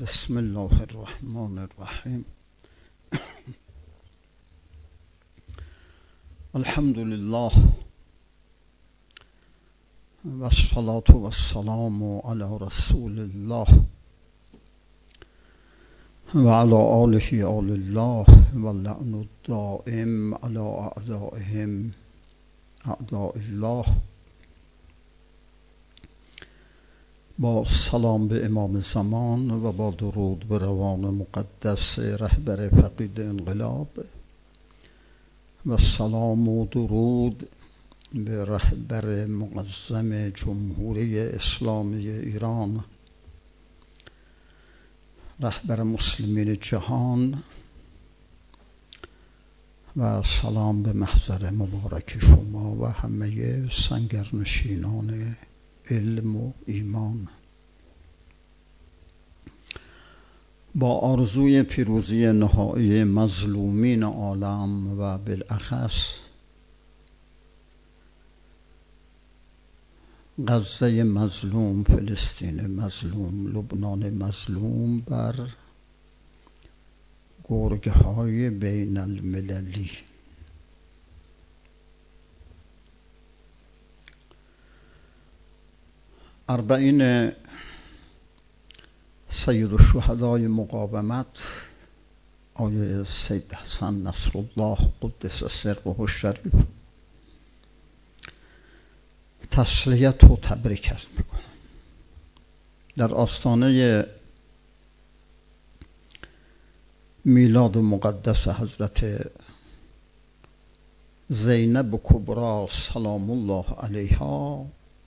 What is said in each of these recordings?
بسم الله الرحمن الرحیم. الحمد لله و الصلاة و السلام علی رسول الله و علی آله آل الله و اللعن الدائم علی اعدائهم اعداء الله. با سلام به امام زمان و با درود به روان مقدس رهبر فقید انقلاب و سلام و درود به رهبر معظم جمهوری اسلامی ایران، رهبر مسلمین جهان، و سلام به محضر مبارک شما و همه سنگرنشینان علم و ایمان. با آرزوی پیروزی نهایی مظلومین عالم و بالاخص غزه مظلوم، فلسطین مظلوم، لبنان مظلوم، بر گرگ‌های بین المللی. اربعین سید الشهدای مقاومت آیه سید حسن نصرالله قدس سره الشریف تسلیت و تبریک است میکنم. در آستانه میلاد مقدس حضرت زینب کبری سلام الله علیها،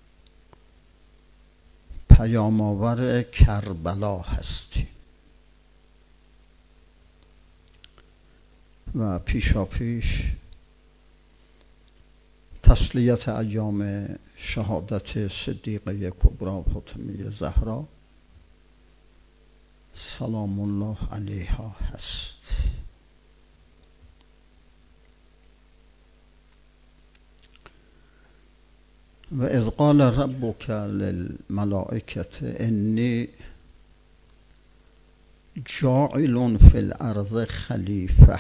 پیام آور کربلا هستی و پیشا پیش تسلیت ایام شهادت صدیقه کبری فاطمه زهرا سلام الله علیها هست. و اذ قال ربک للملائکة انی جاعل فی الارض خلیفه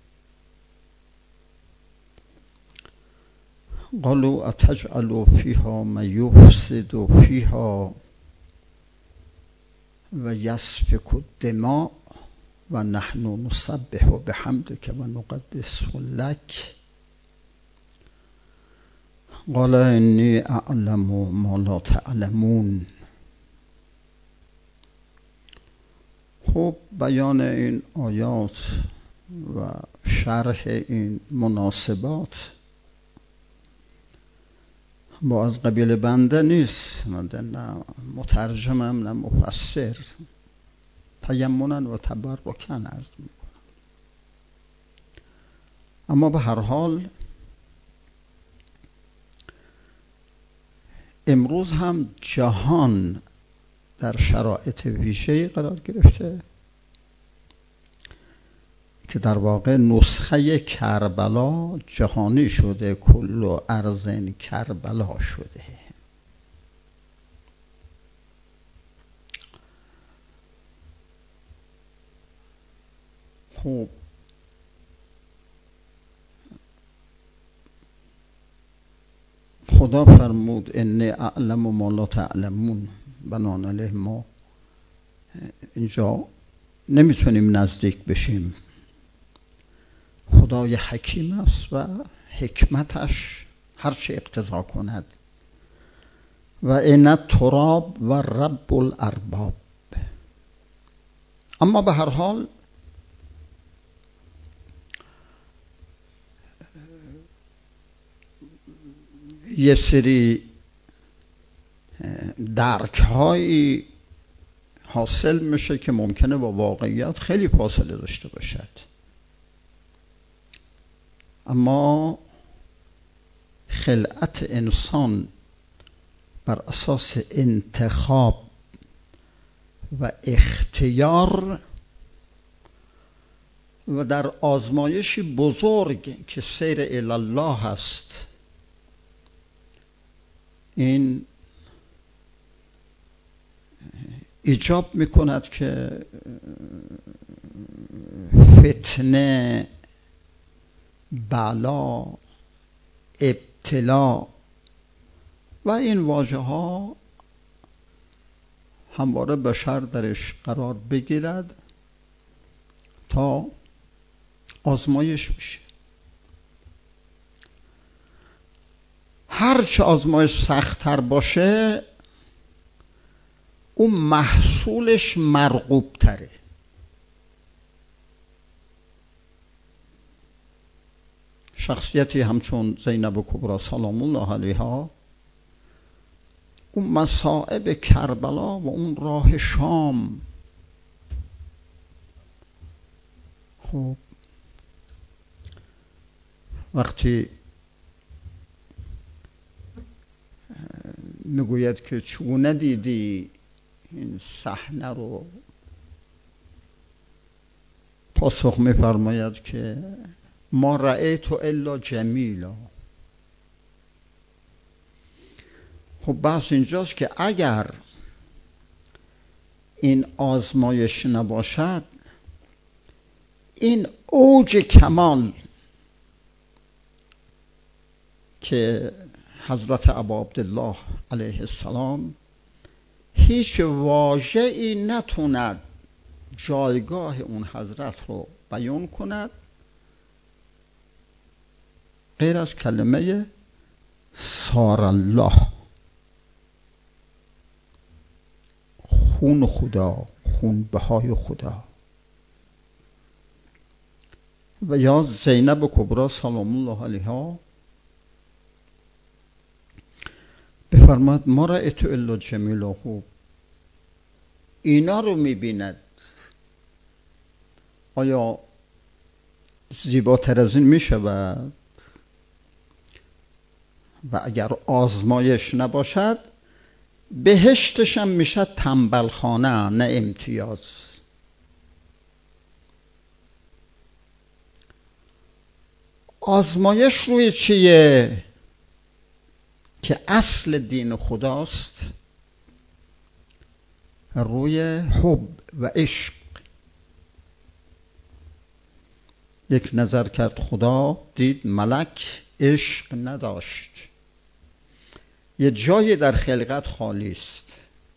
قالوا اتجعل فیها من یفسد فیها و یسفک الدماء و نحن نسبح بحمدک و نقدس لک قال انی اعلم ما لا تعلمون. خب بیان این آیات و شرح این مناسبات با از قبیل بنده نیست، نه مترجمم نه مفسر، تیمنا و تبرکا عرض میکنم. اما به هر حال امروز هم جهان در شرایط ویژه‌ای قرار گرفته که در واقع نسخه کربلا جهانی شده، کل ارض کربلا شده. خب خدا فرمود انی اعلم ما لا تعلمون. بنابراین ما اینجا نمیتونیم نزدیک بشیم. خدای حکیم است و حکمتش هر چه اقتضا کند. و این التراب و رب الارباب. اما به هر حال یه سری درک هایی حاصل میشه که ممکنه با واقعیت خیلی فاصله داشته باشد. اما خلقت انسان بر اساس انتخاب و اختیار و در آزمایشی بزرگ که سیر الی الله هست، این ایجاب میکند که فتنه، بلا، ابتلا و این واژه ها همواره بشر درش قرار بگیرد تا آزمایش میشه. هرچه آزمایش سخت‌تر باشه اون محصولش مرغوب تره. شخصیتی همچون زینب کبری سلام الله علیها اون مصائب کربلا و اون راه شام، خب وقتی میگوید که چگونه دیدی این صحنه رو، پاسخ میفرماید که ما رأیت الا جمیلا. خب بحث اینجاست که اگر این آزمایش نباشد، این اوج کمال که حضرت ابا عبدالله علیه السلام هیچ واژه‌ای نتوند جایگاه اون حضرت رو بیان کند غیر از کلمه صار الله، خون خدا، خون بهای خدا. و یا زینب کبری سلام الله علیها بفرماد ما رأیت الا جمیلا. خوب اینا رو میبیند، آیا زیباتر از این میشود؟ و اگر آزمایش نباشد بهشتش هم میشه تنبلخانه، نه امتیاز. آزمایش روی چیه؟ که اصل دین خداست، روی حب و عشق. یک نظر کرد خدا، دید ملک عشق نداشت، یه جایی در خلقت خالی است.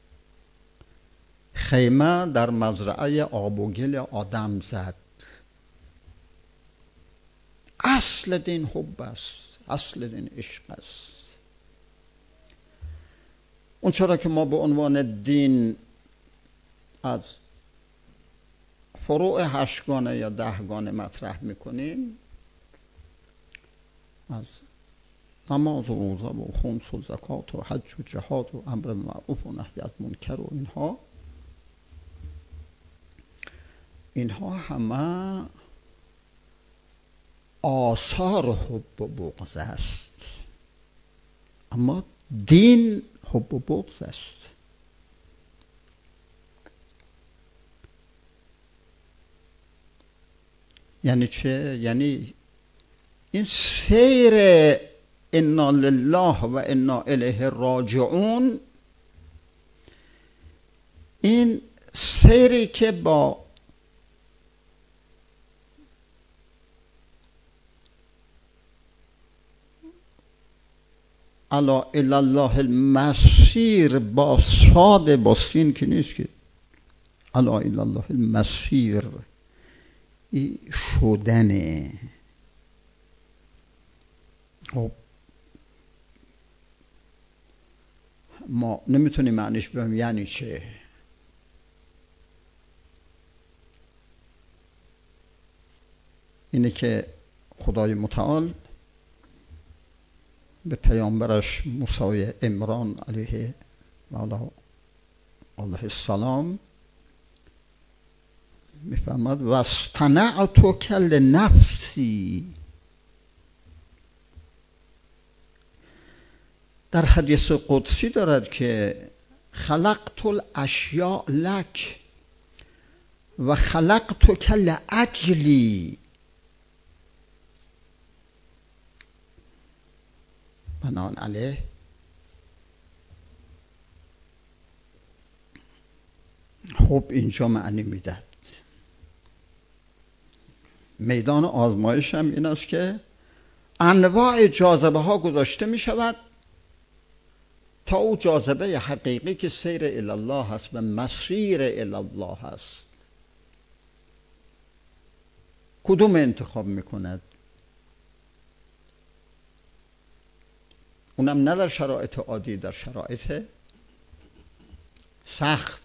خیمه در مزرعه آب و گل آدم زد. اصل دین حب است، اصل دین عشق است. اون چرا که ما به عنوان دین از فروع 8 گانه یا 10 گانه مطرح میکنیم، از نماز و روزه و خمس و زکات و حج و جهاد و امر معروف و نهی از منکر و اینها همه آثار حب و بغض است. اما دین حب و بغض است. یعنی چه؟ یعنی این سیر انا لله و انا الیه راجعون، این سیری که با الا الی الله المسیر، با صاد، با سین که نیست، که الا الی الله المسیر، این شدنه. خب ما نمیتونیم معنیش بگیم یعنی چه. اینه که خدای متعال به پیامبرش موسی عمران علیه السلام میفرماد واصطنعتک لنفسی. در حدیث قدسی دارد که خلقت الاشیاء لک و خلقتک لاجلی. بنابراین علیه خب اینجا معنی میداد. میدان آزمایش هم این است که انواع جاذبه ها گذاشته می شود تا او جاذبه حقیقی که سیر الی الله هست و مسیر الی الله هست کدوم انتخاب میکند؟ اونم نه در شرایط عادی، در شرایط سخت.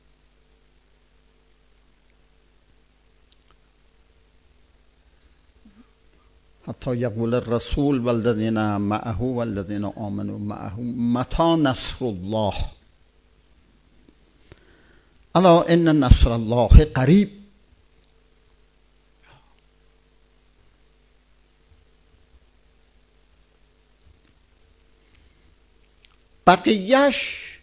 حتی یقول الرسول والذین معه والذین آمنوا معه متی نصر الله الا ان نصر الله قریب. بقیهش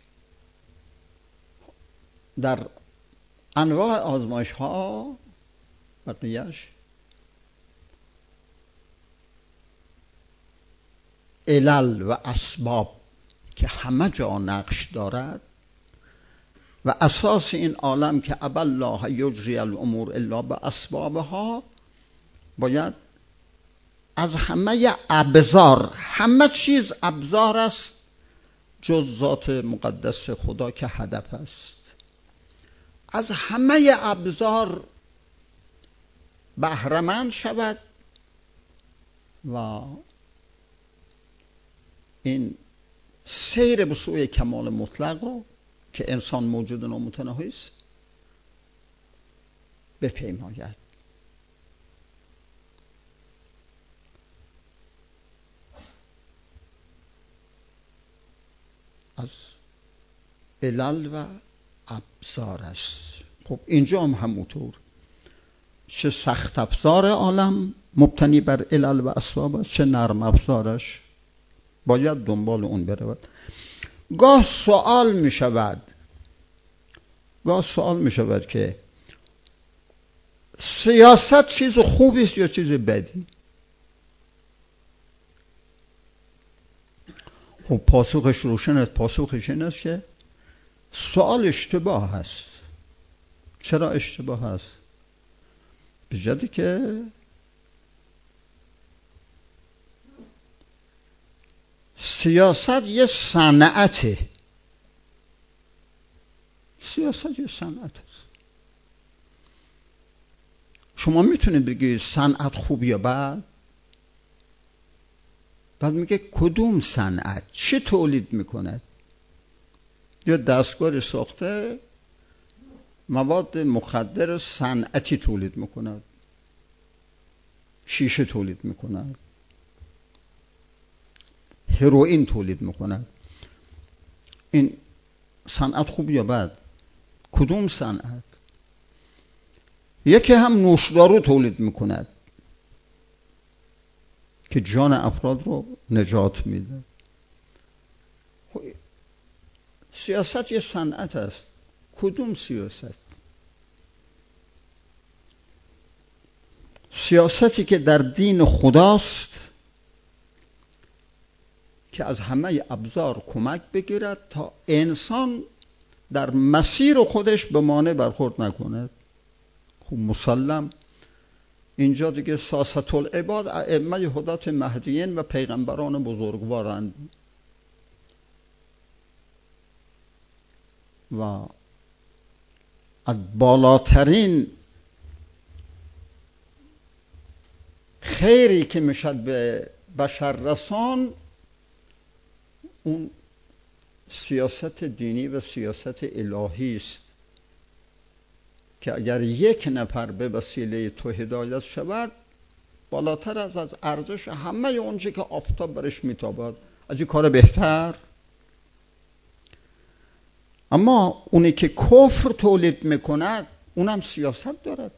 در انواع آزمایش ها بقیهش علل و اسباب که همه جا نقش دارد و اساس این عالم که ابی الله یجری الامور الا باسبابها باید از همه ابزار، همه چیز ابزار است جز ذات مقدس خدا که هدف است، از همه ابزار بهره‌مند شود و این سیر به سوی کمال مطلق رو که انسان موجود نامتناهی است بپیماید. از علل و ابزار است. خب اینجا هم همونطور، چه سخت ابزار عالم مبتنی بر علل و اسباب است، چه نرم ابزارش باید دنبال اون برود. گاه سوال می شود که سیاست چیز خوبی است یا چیز بدی؟ خب پاسخش روشن است. پاسخش این است که سوال اشتباه است. چرا اشتباه است؟ به جدی که سیاست یه صنعته. سیاست یه صنعت است. شما میتونید بگید صنعت خوب یا بد؟ بعد میگه کدوم صنعت چه تولید میکند؟ یا دستگاه ساخته مواد مخدر صنعتی تولید میکند، شیشه تولید میکند، هروئین تولید میکند. این صنعت خوب یا بد؟ کدوم صنعت؟ یکی هم نوشدارو تولید میکند که جان افراد رو نجات میده. سیاست یه صنعت است. کدوم سیاست؟ سیاستی که در دین خداست که از همه ابزار کمک بگیرد تا انسان در مسیر خودش به مانع برخورد نکند. خب مسلم اینجا دیگه سیاست العباد ائمه هدات مهدیین و پیغمبران بزرگوارند و از بالاترین خیری که میشد به بشر رسان اون سیاست دینی و سیاست الهی است که اگر یک نفر به وسیله تو هدایت شود بالاتر از ارزش همه اونچه که آفتاب برش میتابد. از این کار بهتر. اما اونی که کفر تولید میکند اونم سیاست دارد.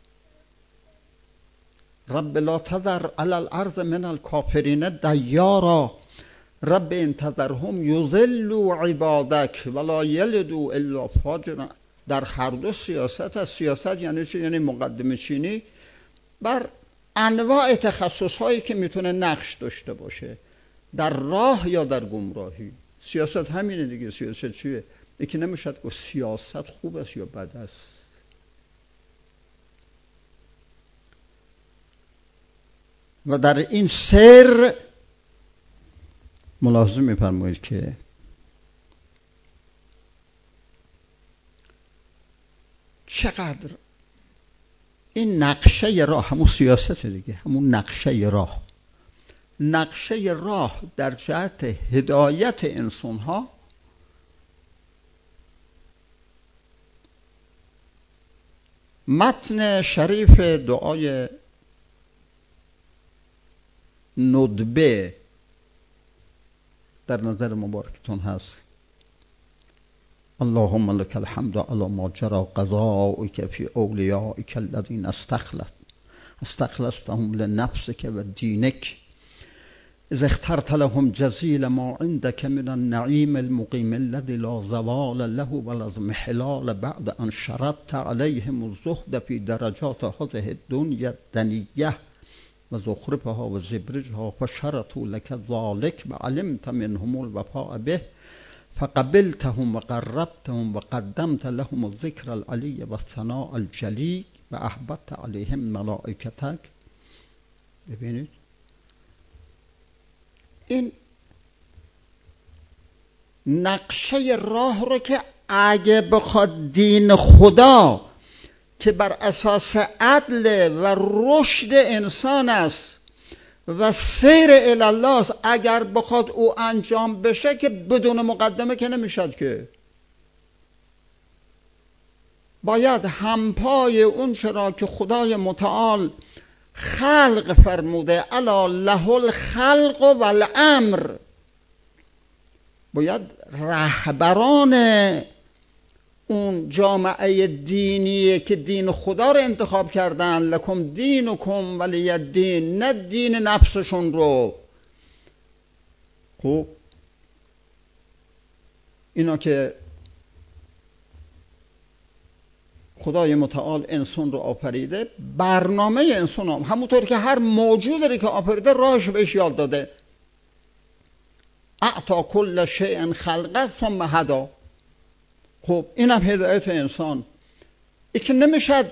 رب لا تذر علی الارض من الکافرین دیارا رب ان تذرهم یضلوا عبادک ولا یلدوا الا فاجرا. در هر دو سیاست هست. سیاست یعنی چی؟ یعنی مقدمه چینی بر انواع تخصص هایی که میتونه نقش داشته باشه در راه یا در گمراهی. سیاست همینه دیگه. سیاست چیه؟ یکی نمیشد گفت سیاست خوب است یا بد است. و در این سر ملاحظه می‌فرمایید که چقدر این نقشه راه، همون سیاست دیگه، همون نقشه راه در جهت هدایت انسان‌ها متن شریف دعای ندبه در نظر مبارکتون هست: اللهم لك الحمد على ما جرى قضاؤك في اولیائك الذين استخلصتهم لنفسك و دینك اذ اخترت لهم جزيل ما عندك من النعيم المقيم الذي لا زوال له ولا انحلال بعد ان شرطت عليهم الزهد في درجات هذه الدنيا الدنية و زخرفها و زبرجها فشرطوا لك ذلك وعلمت منهم الوفاء به فقبلتهم وقربتهم وقدمت لهم الذكر العلي والثناء الجلي و احببت عليهم ملائكتك. ببینید این نقشه راه رو که اگه بخواد دین خدا که بر اساس عدل و رشد انسان است و سیر الله است، اگر بخواد او انجام بشه که بدون مقدمه که نمیشد، که باید همپای اون چرا که خدای متعال خلق فرموده الا له الخلق و الامر، باید رهبران اون جامعه دینی که دین خدا رو انتخاب کردن، لکم دینکم ولی الدین، نه دین نفسشون رو. خب اینا که خدای متعال انسان رو آفریده، برنامه انسان هم همونطور که هر موجودی که آفریده راهش بهش یاد داده. اعطا کل شیء خلقه ثم هدا. خب اینم هدایت انسان. این که نمیشد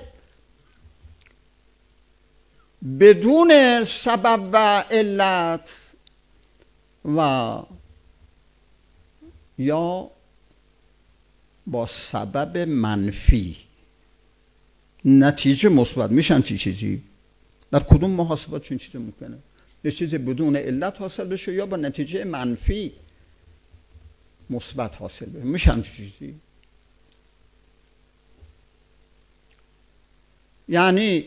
بدون سبب و علت و یا با سبب منفی نتیجه مثبت میشن. چیزی در کدوم محاسبات چنین چیزی ممکنه؟ یه چیزی بدون علت حاصل بشه یا با نتیجه منفی مثبت حاصل بشه، میشن چیزی. یعنی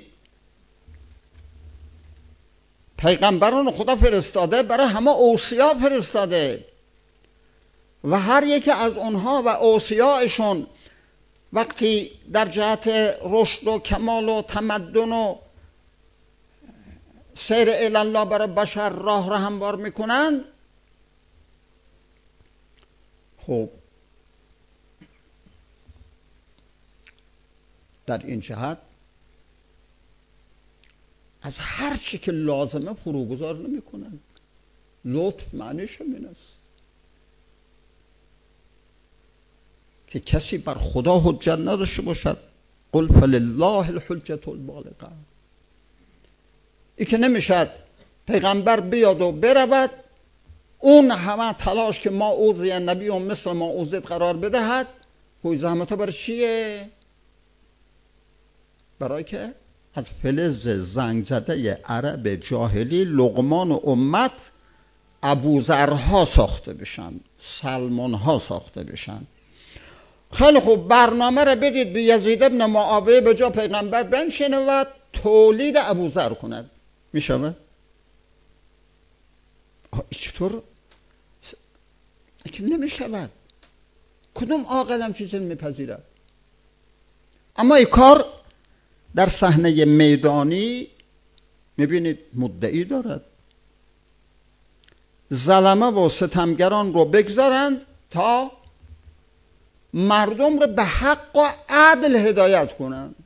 پیغمبران خدا فرستاده، برای همه اوصیا فرستاده و هر یکی از اونها و اوصیایشون وقتی در جهت رشد و کمال و تمدن و سیر الی الله برای بشر راه را هموار میکنند. خب در این جهت از هر چی که لازمه فروگذار نمی کنند. لطف معنیش همین است که کسی بر خدا حجت نداشته باشد. قل فلله الحجة البالغة. این که نمیشد پیغمبر بیاد و برود، اون همه تلاش که ما اوذی نبی و مثل ما اوذیت قرار بدهد. کوی زحمت ها برای چیه؟ برای که از فلز زنگ زده عرب جاهلی لقمان و امت ابوذرها ساخته بشن، سلمانها ساخته بشن. خیلی خوب، برنامه را بدید به یزید ابن معاویه به جا پیغمبر بنشینه و تولید ابوذر کند. میشه؟ چطور؟ نمیشود. کدوم عاقل هم چیزی میپذیرد؟ اما این کار در صحنه میدانی میبینید مدعی دارد. ظلمه و ستمگران رو بگذارند تا مردم رو به حق و عدل هدایت کنند.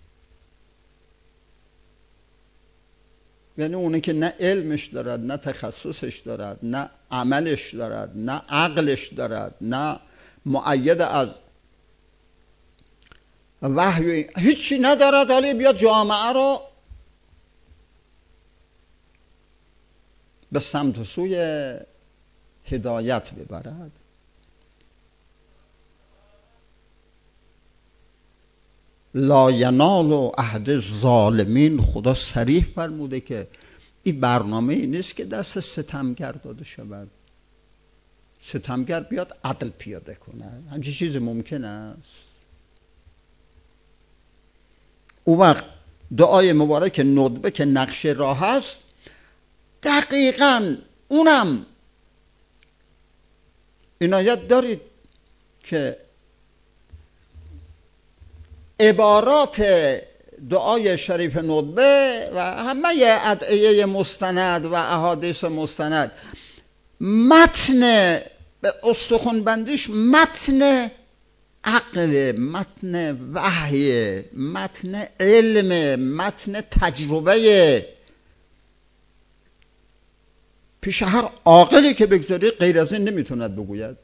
یعنی اونه که نه علمش دارد، نه تخصصش دارد، نه عملش دارد، نه عقلش دارد، نه مؤید از وحی هیچی ندارد، حالی بیا جامعه رو به سمت و سوی هدایت ببرد. لا ینال عهد الظالمین، خدا صریح فرموده که این برنامه ای نیست که دست ستمگر داده شود. ستمگر بیاد عدل پیاده کنه، همچین چیز ممکن است؟ اون وقت دعای مبارک ندبه که نقش راه است، دقیقاً اونم عنایت دارید که عبارات دعای شریف ندبه و همه ادعیه مستند و احادیث مستند متن به استخوان بندیش متن عقل، متن وحی، متن علم، متن تجربه. پیش هر عاقلی که بگذاری غیر از این نمیتوند بگوید.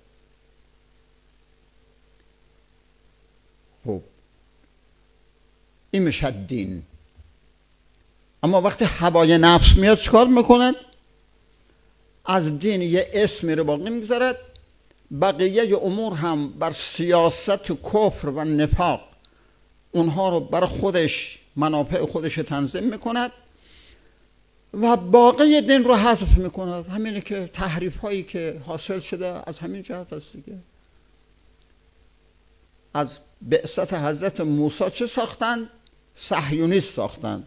خب این میشه دین. اما وقتی هوای نفس میاد چکار میکند؟ از دین یه اسمی رو باقی میگذارد، بقیه امور هم بر سیاست و کفر و نفاق اونها رو بر خودش، منافع خودش تنظیم میکند و باقی دین رو حذف میکند. همینه که تحریف هایی که حاصل شده از همین جهت است دیگه. از بعثت حضرت موسی چه ساختند؟ صهیونیست ساختند.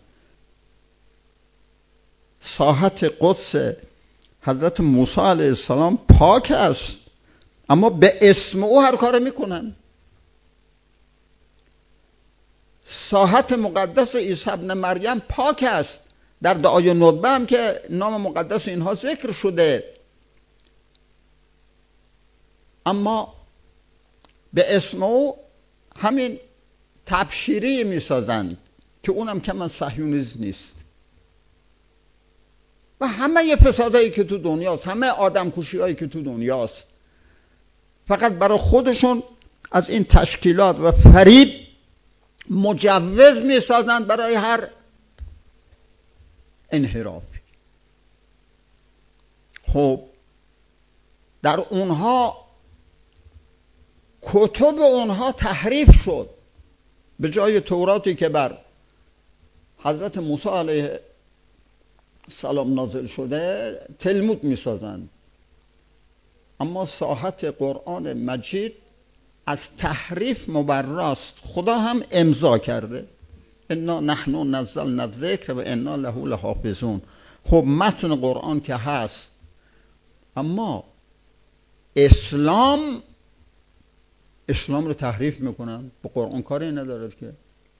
ساحت قدس حضرت موسی علیه السلام پاک است، اما به اسم او هر کار میکنن. ساحت مقدس عیسی ابن مریم پاک است، در دعای ندبه هم که نام مقدس اینها ذکر شده، اما به اسم او همین تبشیری میسازند که اونم که من صهیونیسم نیست. و همه فسادایی که تو دنیاست، همه آدم کشی هایی که تو دنیاست، فقط برای خودشون از این تشکیلات و فریب مجوز میسازند برای هر انحرافی. خب در اونها کتب اونها تحریف شد. به جای توراتی که بر حضرت موسی علیه السلام نازل شده تلمود میسازند. اما ساحت قرآن مجید از تحریف مبراست. خدا هم امضا کرده انا نحن نزلنا الذکر و انا له لحافظون. خب متن قرآن که هست، اما اسلام رو تحریف میکنن. با قرآن کاری ندارد که.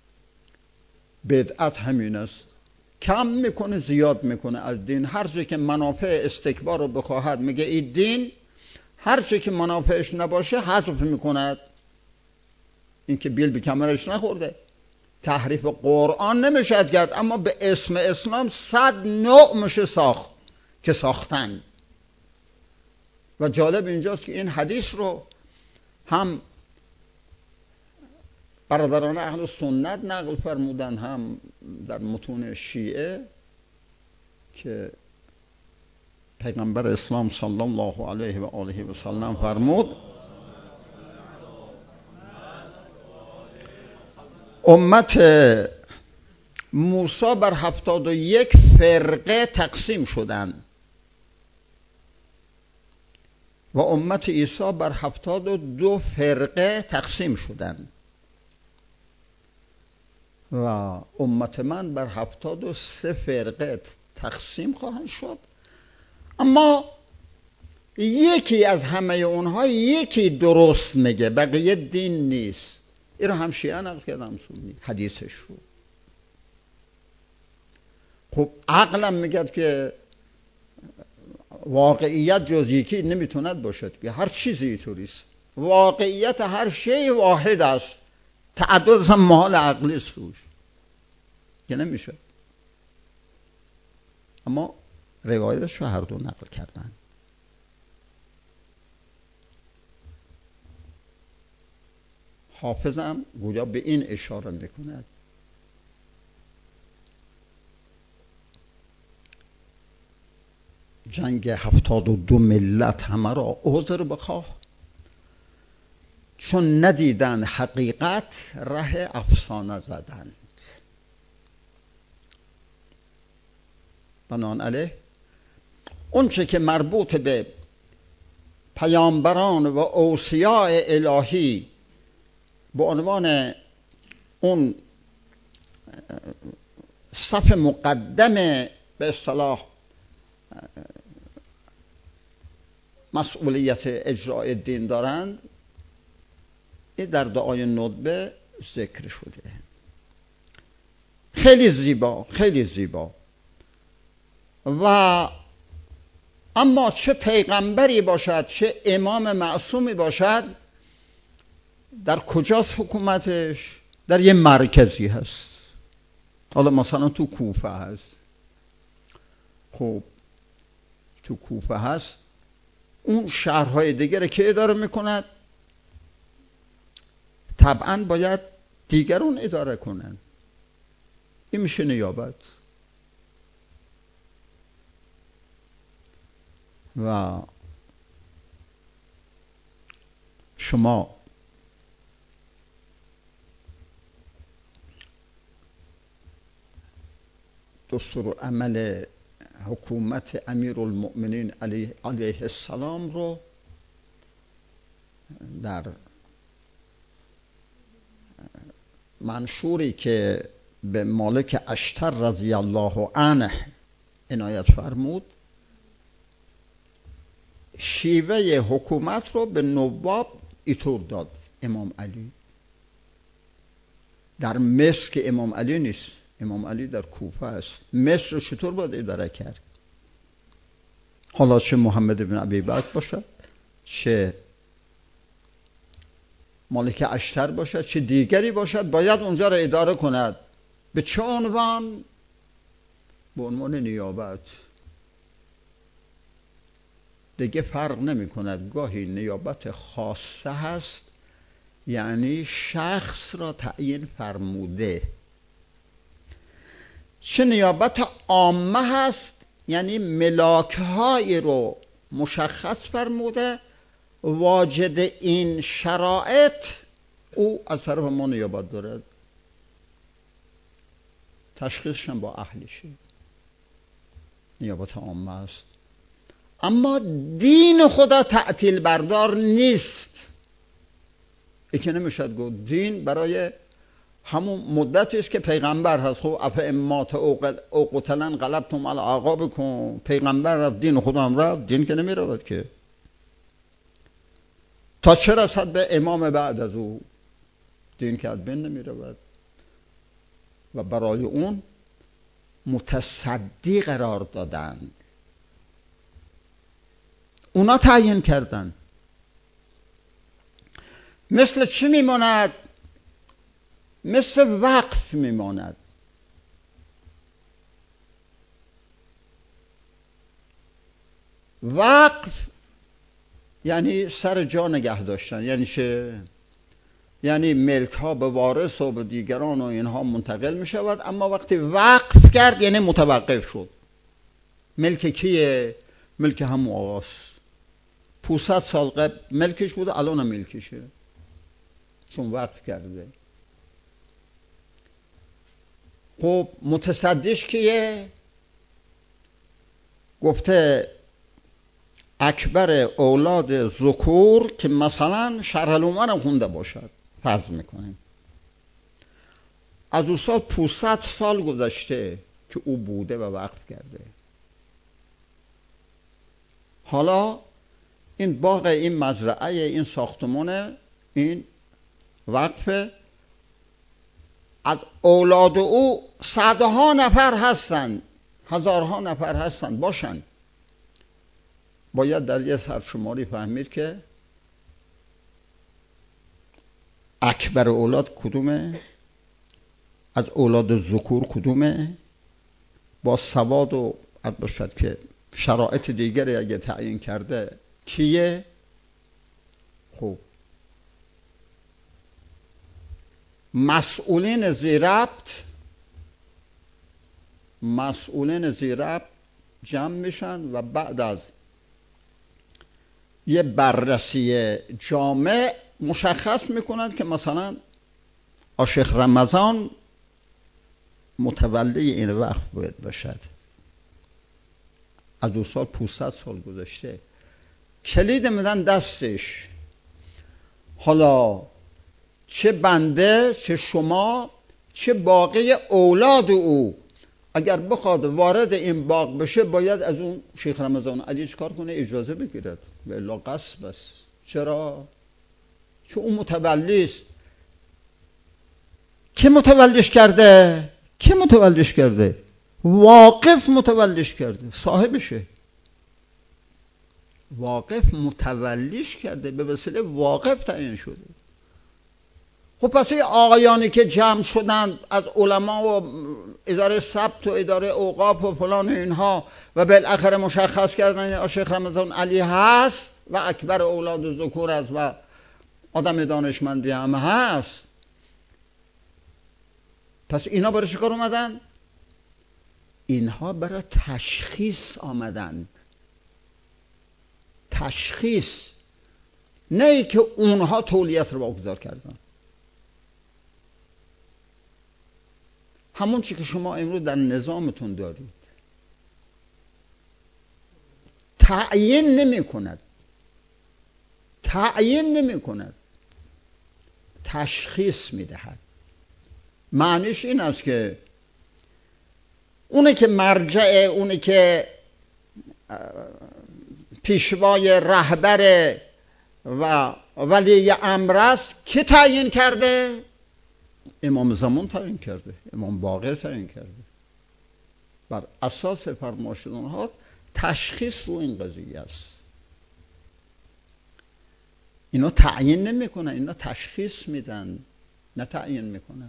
بدعت همین است، کم میکنه زیاد میکنه از دین. هر چه که منافع استکبار رو بخواهد میگه این دین، هر چه که منافعش نباشه حذف میکند. این که بیل به کمرش نخورده. تحریف قرآن نمیشد کرد، اما به اسم اسلام 100 نوع میشه ساخت که ساختن. و جالب اینجاست که این حدیث رو هم برادران اهل سنت نقل فرمودن، هم در متون شیعه، که پیغمبر اسلام صلی الله علیه و آله و سلم فرمود امت موسی بر 71 فرقه تقسیم شدند و امت عیسی بر 72 فرقه تقسیم شدند و امت من بر 73 فرقه تقسیم خواهند شد. اما یکی از همه اونها یکی درست میگه، بقیه دین نیست. این رو هم شیعه نقل کردم سنی حدیثش رو. خب عقلم میگه که واقعیت جز یکی نمیتوند باشد که هر چیزی اینطوریست. واقعیت هر شی واحد است، تعدد هم محال عقلی است روش که نمیشه. اما روایتش رو هر دو نقل کردن. حافظم گویا به این اشاره میکند. جنگ 72 ملت همه را عذر بخواه، چون ندیدن حقیقت ره افسانه زدند. بنابراین اون چه که مربوط به پیامبران و اوصیاء الهی به عنوان اون صف مقدم به اصطلاح مسئولیت اجرای دین دارند، این در دعای ندبه ذکر شده. خیلی زیبا، خیلی زیبا. و اما چه پیغمبری باشد، چه امام معصومی باشد، در کجاست حکومتش؟ در یه مرکزی هست. حالا مثلا تو کوفه هست. خب تو کوفه هست، اون شهرهای دیگر که اداره میکند طبعا باید دیگرون اداره کنن. این میشه نیابت. و شما دستورالعمل حکومت امیرالمؤمنین علیه السلام رو در منشوری که به مالک اشتر رضی الله عنه عنایت فرمود، شیوه حکومت رو به نواب ایطور داد امام علی. در مصر که امام علی نیست، امام علی در کوفه است. مصر رو چطور باید اداره کرد؟ حالا چه محمد بن ابی بکر باشد، چه مالک اشتر باشد، چه دیگری باشد، باید اونجا را اداره کند. به چه عنوان؟ به عنوان نیابت. دیگه فرق نمی کند. گاهی نیابت خاصه هست، یعنی شخص را تعیین فرموده. چه نیابت عامه هست، یعنی ملاک‌هایی رو مشخص فرموده، واجد این شرایط او از طرف ما نیابت دارد. تشخیصش هم با اهلشه. نیابت عامه است. اما دین خدا تعطیل بردار نیست. این که نمیشد گفت دین برای همون مدتی است که پیغمبر هست. خب افامات او قتلا انقلبتم علی اعقابکم، پیغمبر رفت دین خدا هم رفت، دین که نمی رود که. تا چه رسد به امام بعد از او، دین که از بین نمی رود. و برای اون متصدی قرار دادن، اونا تعیین کردن. مثل چی میماند؟ مثل وقف میماند. وقف یعنی سر جا نگه داشتن. یعنی چه؟ یعنی ملک ها به وارث و به دیگران و اینها منتقل می شود، اما وقتی وقف کرد یعنی متوقف شد. ملک کیه؟ ملک همون آقاست. 500 سال قبل ملکش بوده، الان هم ملکشه، چون وقف کرده. خب متصدیش کیه؟ گفته اکبر اولاد ذکور که مثلا شرح العمر هم خونده باشد، فرض میکنیم. از او سال 500 سال گذشته که او بوده و وقف کرده. حالا این باغ، این مزرعه، این ساختمان، این وقف، از اولاد او صدها نفر هستند، هزارها نفر هستند باشند. باید در یه سرشماری فهمید که اکبر اولاد کدومه، از اولاد ذکور کدومه، با سواد و عد باشد که شرایط دیگری اگه تعیین کرده کیه. خب مسئولین زیربط جمع میشن و بعد از یه بررسی جامع مشخص میکنن که مثلا شیخ رمضان متولی این وقت باید باشد، از اون سال 500 سال گذشته، کلید میدن دستش. حالا چه بنده، چه شما، چه باقی اولاد او اگر بخواد وارد این باغ بشه باید از اون شیخ رمضان علی چیکار کنه؟ اجازه بگیرد، و الا غصب است. چرا؟ چون اون متولی است. کی متولیش کرده؟ واقف متولیش کرده، صاحبشه. واقف متولیش کرده، به وسیله واقف تعیین شده. خب پس این آقایانی که جمع شدند از علما و اداره ثبت و اداره اوقاف و فلان اینها و بالاخره مشخص کردن شیخ رمضان علی هست و اکبر اولاد ذکور است و آدم دانشمندی هم هست، پس اینا برای چه کار اومدن؟ اینها برای تشخیص آمدند. تشخیص، نه ای که اونها تولیت رو واگذار کردن. همون چی که شما امروز در نظامتون دارید. تعیین نمی کند، تشخیص میدهد. معنیش این است که اونه که مرجع، اونه که پیشوای رهبر و ولی امر است، که تعیین کرده؟ امام زمان تعیین کرده، امام باقر تعیین کرده. بر اساس فرمایش اونها تشخیص رو این قضیه است. اینا تعیین نمیکنن، اینا تشخیص میدن، نه تعیین میکنن.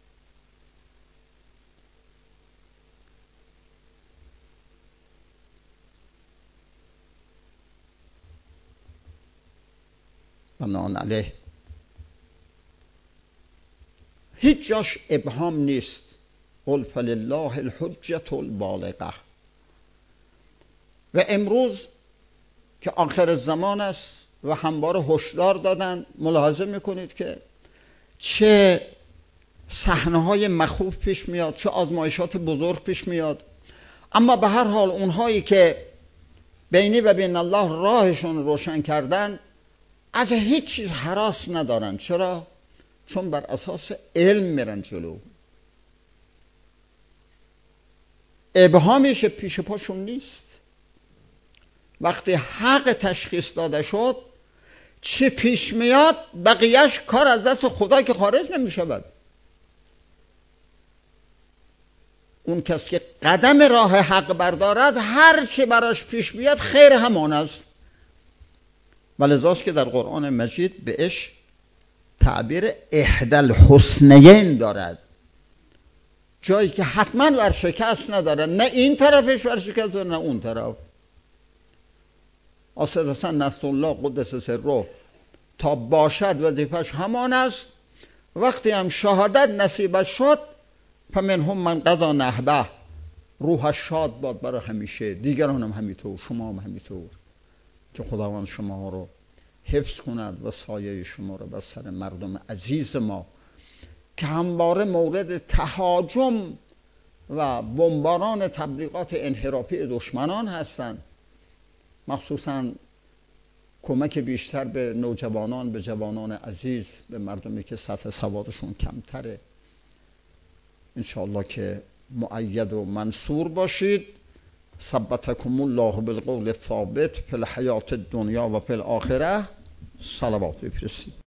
بنان علیه هیچ جاش ابهام نیست. قل فلله الحجة البالغه. و امروز که آخر زمان است و همواره هشدار دادن، ملاحظه میکنید که چه صحنه‌های مخوف پیش میاد، چه آزمایشات بزرگ پیش میاد. اما به هر حال اونهایی که بینی و بین الله راهشون روشن کردن از هیچ چیز هراس ندارن. چرا؟ چون بر اساس علم میرن جلو. ابهامیش پیش پاشون نیست. وقتی حق تشخیص داده شد، چه پیش میاد بقیهش کار از دست خدا که خارج نمیشود. اون کس که قدم راه حق بردارد، هر چه براش پیش بیاد خیر همان است. ولذاست که در قرآن مجید بهش تعبیر احدی الحسنیین دارد، جایی که حتما ورشکست نداره، نه این طرفش ورشکست و نه اون طرف. اساسا نصرالله قدس سره تا باشد وظیفش همان است. وقتی هم شهادت نصیبش شد، فمنهم من قضی نحبه، روحش شاد باد برای همیشه. دیگران هم همینطور، شما هم همینطور. که خداوند شما رو حفظ کند و سایه شما رو بر سر مردم عزیز ما که همواره مورد تهاجم و بمباران تبلیغات انحرافی دشمنان هستند، مخصوصا کمک بیشتر به نوجوانان، به جوانان عزیز، به مردمی که سطح سوادشون کمتره. انشاءالله که مؤید و منصور باشید. ثبتکم الله بالقول الثابت فی الحیات الدنیا و فی الاخره. صلوات بفرستید.